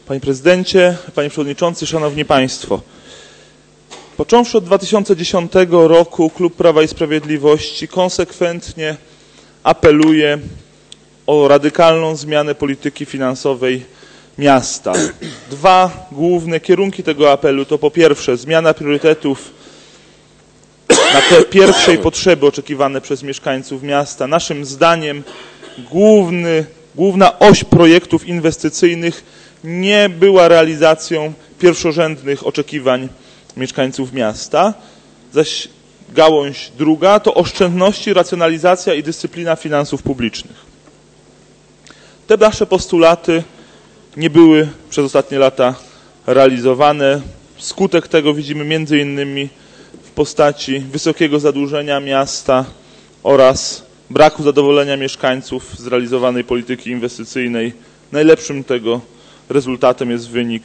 Panie Prezydencie, Panie Przewodniczący, Szanowni Państwo. Począwszy od 2010 roku Klub Prawa i Sprawiedliwości konsekwentnie apeluje o radykalną zmianę polityki finansowej miasta. Dwa główne kierunki tego apelu to po pierwsze zmiana priorytetów na te pierwszej potrzeby oczekiwane przez mieszkańców miasta. Naszym zdaniem główna oś projektów inwestycyjnych nie była realizacją pierwszorzędnych oczekiwań mieszkańców miasta, zaś gałąź druga to oszczędności, racjonalizacja i dyscyplina finansów publicznych. Te nasze postulaty nie były przez ostatnie lata realizowane. Skutek tego widzimy między innymi w postaci wysokiego zadłużenia miasta oraz braku zadowolenia mieszkańców z realizowanej polityki inwestycyjnej. Najlepszym tego rezultatem jest wynik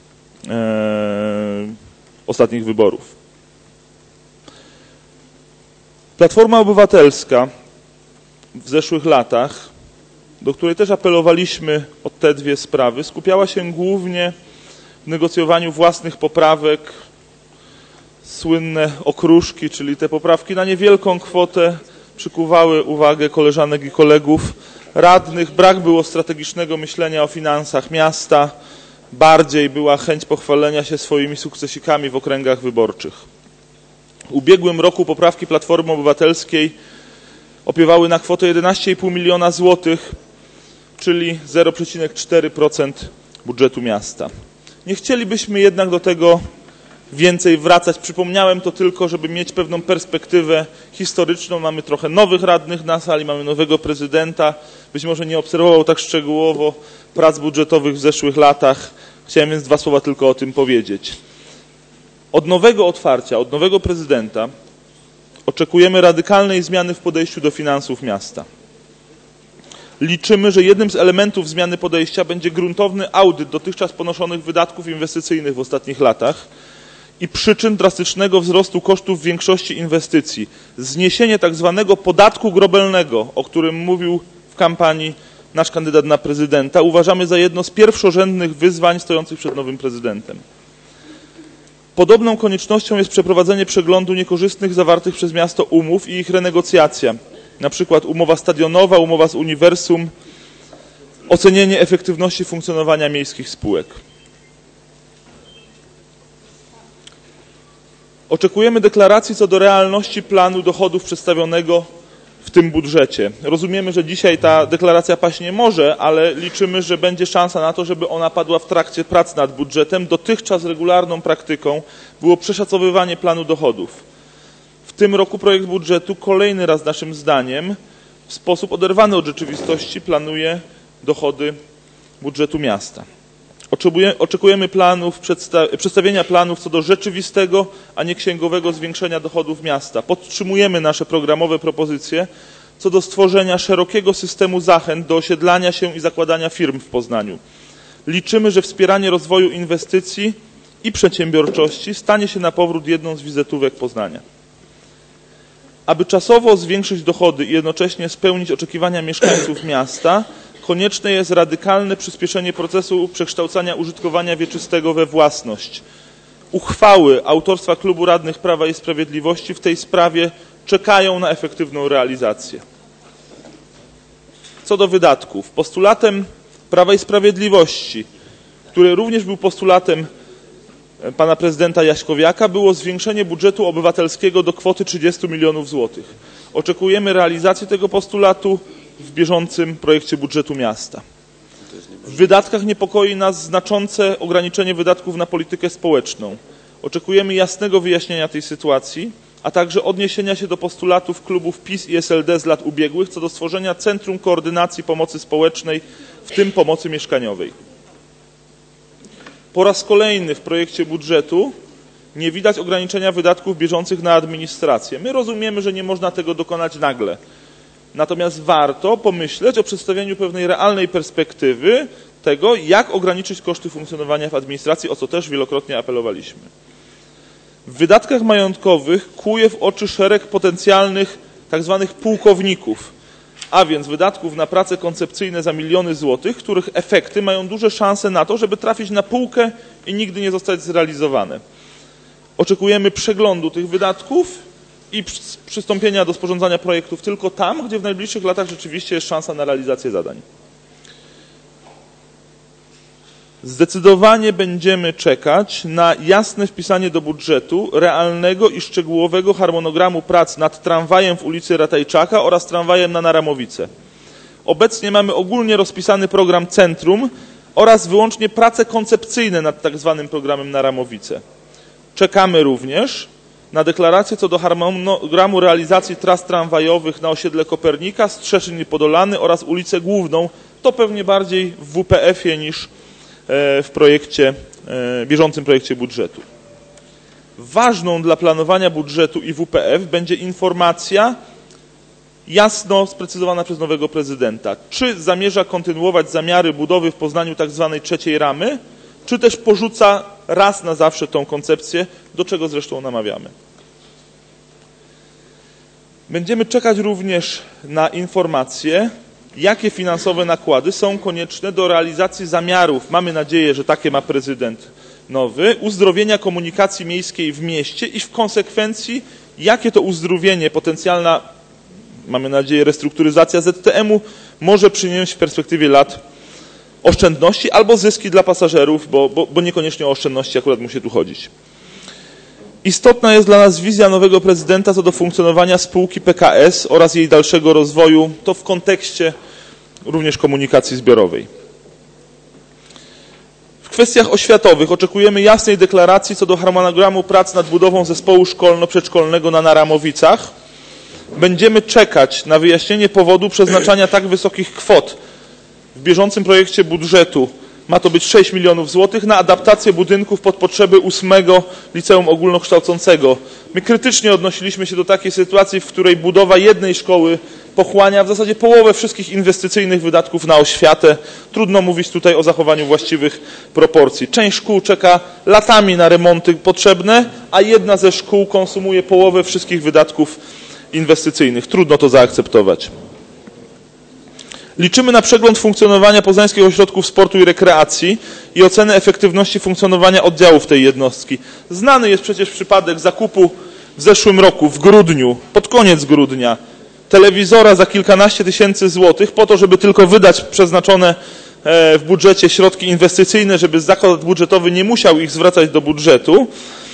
ostatnich wyborów. Platforma Obywatelska w zeszłych latach, do której też apelowaliśmy o te dwie sprawy, skupiała się głównie w negocjowaniu własnych poprawek, słynne okruszki, czyli te poprawki na niewielką kwotę przykuwały uwagę koleżanek i kolegów radnych. Brak było strategicznego myślenia o finansach miasta, bardziej była chęć pochwalenia się swoimi sukcesikami w okręgach wyborczych. W ubiegłym roku poprawki Platformy Obywatelskiej opiewały na kwotę 11,5 miliona złotych, czyli 0,4% budżetu miasta. Nie chcielibyśmy jednak do tego więcej wracać. Przypomniałem to tylko, żeby mieć pewną perspektywę historyczną. Mamy trochę nowych radnych na sali, mamy nowego prezydenta. Być może nie obserwował tak szczegółowo prac budżetowych w zeszłych latach. Chciałem więc dwa słowa tylko o tym powiedzieć. Od nowego otwarcia, od nowego prezydenta oczekujemy radykalnej zmiany w podejściu do finansów miasta. Liczymy, że jednym z elementów zmiany podejścia będzie gruntowny audyt dotychczas ponoszonych wydatków inwestycyjnych w ostatnich latach i przyczyn drastycznego wzrostu kosztów większości inwestycji. Zniesienie tak zwanego podatku grobelnego, o którym mówił w kampanii nasz kandydat na prezydenta, uważamy za jedno z pierwszorzędnych wyzwań stojących przed nowym prezydentem. Podobną koniecznością jest przeprowadzenie przeglądu niekorzystnych zawartych przez miasto umów i ich renegocjacja. Na przykład umowa stadionowa, umowa z Uniwersum, ocenienie efektywności funkcjonowania miejskich spółek. Oczekujemy deklaracji co do realności planu dochodów przedstawionego w tym budżecie. Rozumiemy, że dzisiaj ta deklaracja paść nie może, ale liczymy, że będzie szansa na to, żeby ona padła w trakcie prac nad budżetem. Dotychczas regularną praktyką było przeszacowywanie planu dochodów. W tym roku projekt budżetu kolejny raz naszym zdaniem w sposób oderwany od rzeczywistości planuje dochody budżetu miasta. Oczekujemy przedstawienia planów co do rzeczywistego, a nie księgowego zwiększenia dochodów miasta. Podtrzymujemy nasze programowe propozycje co do stworzenia szerokiego systemu zachęt do osiedlania się i zakładania firm w Poznaniu. Liczymy, że wspieranie rozwoju inwestycji i przedsiębiorczości stanie się na powrót jedną z wizytówek Poznania. Aby czasowo zwiększyć dochody i jednocześnie spełnić oczekiwania mieszkańców miasta, konieczne jest radykalne przyspieszenie procesu przekształcania użytkowania wieczystego we własność. Uchwały autorstwa Klubu Radnych Prawa i Sprawiedliwości w tej sprawie czekają na efektywną realizację. Co do wydatków, postulatem Prawa i Sprawiedliwości, który również był postulatem pana prezydenta Jaśkowiaka, było zwiększenie budżetu obywatelskiego do kwoty 30 milionów złotych. Oczekujemy realizacji tego postulatu w bieżącym projekcie budżetu miasta. W wydatkach niepokoi nas znaczące ograniczenie wydatków na politykę społeczną. Oczekujemy jasnego wyjaśnienia tej sytuacji, a także odniesienia się do postulatów klubów PiS i SLD z lat ubiegłych co do stworzenia Centrum Koordynacji Pomocy Społecznej, w tym pomocy mieszkaniowej. Po raz kolejny w projekcie budżetu nie widać ograniczenia wydatków bieżących na administrację. My rozumiemy, że nie można tego dokonać nagle. Natomiast warto pomyśleć o przedstawieniu pewnej realnej perspektywy tego, jak ograniczyć koszty funkcjonowania w administracji, o co też wielokrotnie apelowaliśmy. W wydatkach majątkowych kłuje w oczy szereg potencjalnych tzw. pułkowników. a więc wydatków na prace koncepcyjne za miliony złotych, których efekty mają duże szanse na to, żeby trafić na półkę i nigdy nie zostać zrealizowane. Oczekujemy przeglądu tych wydatków i przystąpienia do sporządzania projektów tylko tam, gdzie w najbliższych latach rzeczywiście jest szansa na realizację zadań. Zdecydowanie będziemy czekać na jasne wpisanie do budżetu realnego i szczegółowego harmonogramu prac nad tramwajem w ulicy Ratajczaka oraz tramwajem na Naramowice. Obecnie mamy ogólnie rozpisany program Centrum oraz wyłącznie prace koncepcyjne nad tak zwanym programem Naramowice. Czekamy również na deklarację co do harmonogramu realizacji tras tramwajowych na osiedle Kopernika, Strzeszyn i Podolany oraz ulicę Główną. To pewnie bardziej w WPF-ie niż w bieżącym projekcie budżetu. Ważną dla planowania budżetu i WPF będzie informacja jasno sprecyzowana przez nowego prezydenta. Czy zamierza kontynuować zamiary budowy w Poznaniu tak zwanej trzeciej ramy, czy też porzuca raz na zawsze tą koncepcję, do czego zresztą namawiamy. Będziemy czekać również na informacje, jakie finansowe nakłady są konieczne do realizacji zamiarów, mamy nadzieję, że takie ma prezydent nowy, uzdrowienia komunikacji miejskiej w mieście i w konsekwencji, jakie to uzdrowienie, potencjalna, mamy nadzieję, restrukturyzacja ZTM-u może przynieść w perspektywie lat oszczędności albo zyski dla pasażerów, bo niekoniecznie o oszczędności akurat musi tu chodzić. Istotna jest dla nas wizja nowego prezydenta co do funkcjonowania spółki PKS oraz jej dalszego rozwoju, to w kontekście również komunikacji zbiorowej. W kwestiach oświatowych oczekujemy jasnej deklaracji co do harmonogramu prac nad budową zespołu szkolno-przedszkolnego na Naramowicach. Będziemy czekać na wyjaśnienie powodu przeznaczania tak wysokich kwot w bieżącym projekcie budżetu. Ma to być 6 milionów złotych na adaptację budynków pod potrzeby 8 liceum ogólnokształcącego. My krytycznie odnosiliśmy się do takiej sytuacji, w której budowa jednej szkoły pochłania w zasadzie połowę wszystkich inwestycyjnych wydatków na oświatę. Trudno mówić tutaj o zachowaniu właściwych proporcji. Część szkół czeka latami na remonty potrzebne, a jedna ze szkół konsumuje połowę wszystkich wydatków inwestycyjnych. Trudno to zaakceptować. Liczymy na przegląd funkcjonowania poznańskich ośrodków sportu i rekreacji i ocenę efektywności funkcjonowania oddziałów tej jednostki. Znany jest przecież przypadek zakupu w zeszłym roku, w grudniu, pod koniec grudnia, telewizora za kilkanaście tysięcy złotych po to, żeby tylko wydać przeznaczone w budżecie środki inwestycyjne, żeby zakład budżetowy nie musiał ich zwracać do budżetu.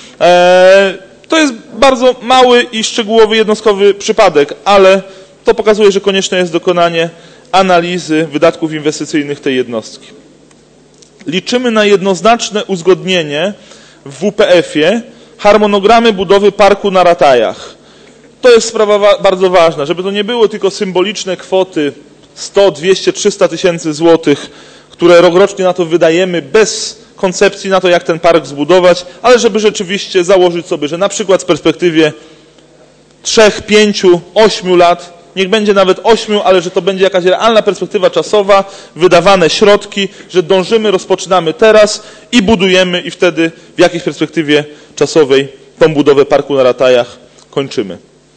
To jest bardzo mały i szczegółowy, jednostkowy przypadek, ale to pokazuje, że konieczne jest dokonanie analizy wydatków inwestycyjnych tej jednostki. Liczymy na jednoznaczne uzgodnienie w WPF-ie harmonogramy budowy parku na Ratajach. To jest sprawa bardzo ważna, żeby to nie było tylko symboliczne kwoty 100, 200, 300 tysięcy złotych, które rokrocznie na to wydajemy bez koncepcji na to, jak ten park zbudować, ale żeby rzeczywiście założyć sobie, że na przykład w perspektywie 3, 5, 8 lat, niech będzie nawet 8, ale że to będzie jakaś realna perspektywa czasowa, wydawane środki, że dążymy, rozpoczynamy teraz i budujemy i wtedy w jakiejś perspektywie czasowej tą budowę parku na Ratajach kończymy.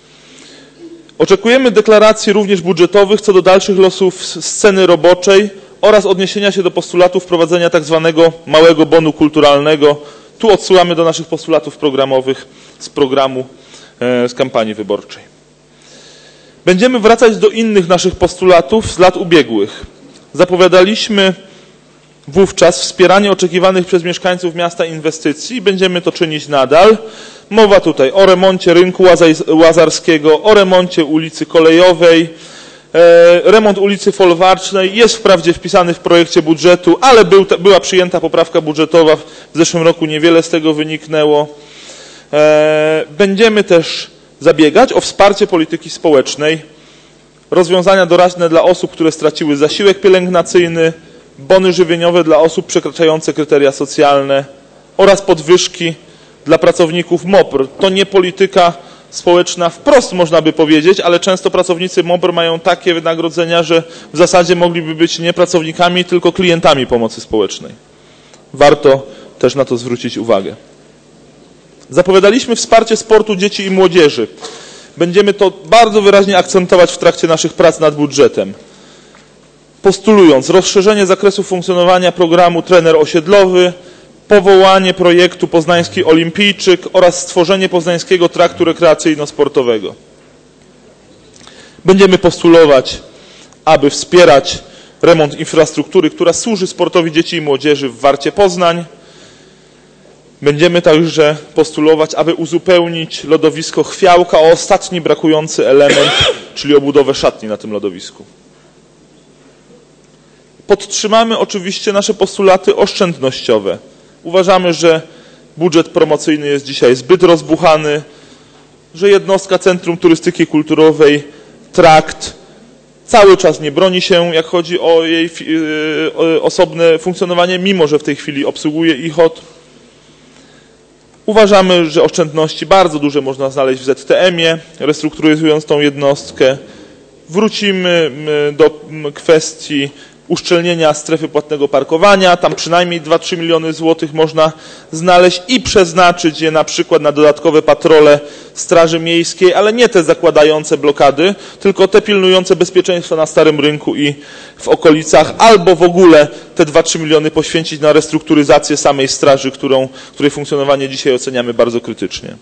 Oczekujemy deklaracji również budżetowych co do dalszych losów sceny roboczej oraz odniesienia się do postulatu wprowadzenia tak zwanego małego bonu kulturalnego. Tu odsyłamy do naszych postulatów programowych z programu z kampanii wyborczej. Będziemy wracać do innych naszych postulatów z lat ubiegłych. Zapowiadaliśmy wówczas wspieranie oczekiwanych przez mieszkańców miasta inwestycji i będziemy to czynić nadal. Mowa tutaj o remoncie rynku łazarskiego, o remoncie ulicy Kolejowej, remont ulicy Folwarcznej jest wprawdzie wpisany w projekcie budżetu, ale była przyjęta poprawka budżetowa, w zeszłym roku niewiele z tego wyniknęło. Będziemy też zabiegać o wsparcie polityki społecznej, rozwiązania doraźne dla osób, które straciły zasiłek pielęgnacyjny, bony żywieniowe dla osób przekraczające kryteria socjalne oraz podwyżki dla pracowników MOPR. To nie polityka społeczna wprost, można by powiedzieć, ale często pracownicy MOPR mają takie wynagrodzenia, że w zasadzie mogliby być nie pracownikami, tylko klientami pomocy społecznej. Warto też na to zwrócić uwagę. Zapowiadaliśmy wsparcie sportu dzieci i młodzieży. Będziemy to bardzo wyraźnie akcentować w trakcie naszych prac nad budżetem, postulując rozszerzenie zakresu funkcjonowania programu Trener Osiedlowy, powołanie projektu Poznański Olimpijczyk oraz stworzenie Poznańskiego Traktu Rekreacyjno-Sportowego. Będziemy postulować, aby wspierać remont infrastruktury, która służy sportowi dzieci i młodzieży w Warcie Poznań. Będziemy także postulować, aby uzupełnić lodowisko Chwiałka o ostatni brakujący element, czyli obudowę szatni na tym lodowisku. Podtrzymamy oczywiście nasze postulaty oszczędnościowe. Uważamy, że budżet promocyjny jest dzisiaj zbyt rozbuchany, że jednostka Centrum Turystyki Kulturowej Trakt cały czas nie broni się, jak chodzi o jej osobne funkcjonowanie, mimo że w tej chwili obsługuje ICHOT. Uważamy, że oszczędności bardzo duże można znaleźć w ZTM-ie, restrukturyzując tą jednostkę. Wrócimy do kwestii uszczelnienia strefy płatnego parkowania. Tam przynajmniej 2-3 miliony złotych można znaleźć i przeznaczyć je na przykład na dodatkowe patrole Straży Miejskiej, ale nie te zakładające blokady, tylko te pilnujące bezpieczeństwa na Starym Rynku i w okolicach, albo w ogóle te 2-3 miliony poświęcić na restrukturyzację samej straży, której funkcjonowanie dzisiaj oceniamy bardzo krytycznie.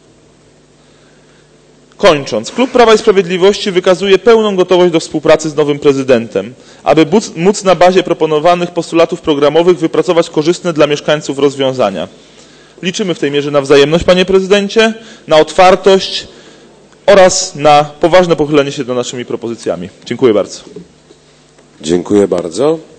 Kończąc, Klub Prawa i Sprawiedliwości wykazuje pełną gotowość do współpracy z nowym prezydentem, aby móc na bazie proponowanych postulatów programowych wypracować korzystne dla mieszkańców rozwiązania. Liczymy w tej mierze na wzajemność, panie prezydencie, na otwartość oraz na poważne pochylenie się nad naszymi propozycjami. Dziękuję bardzo. Dziękuję bardzo.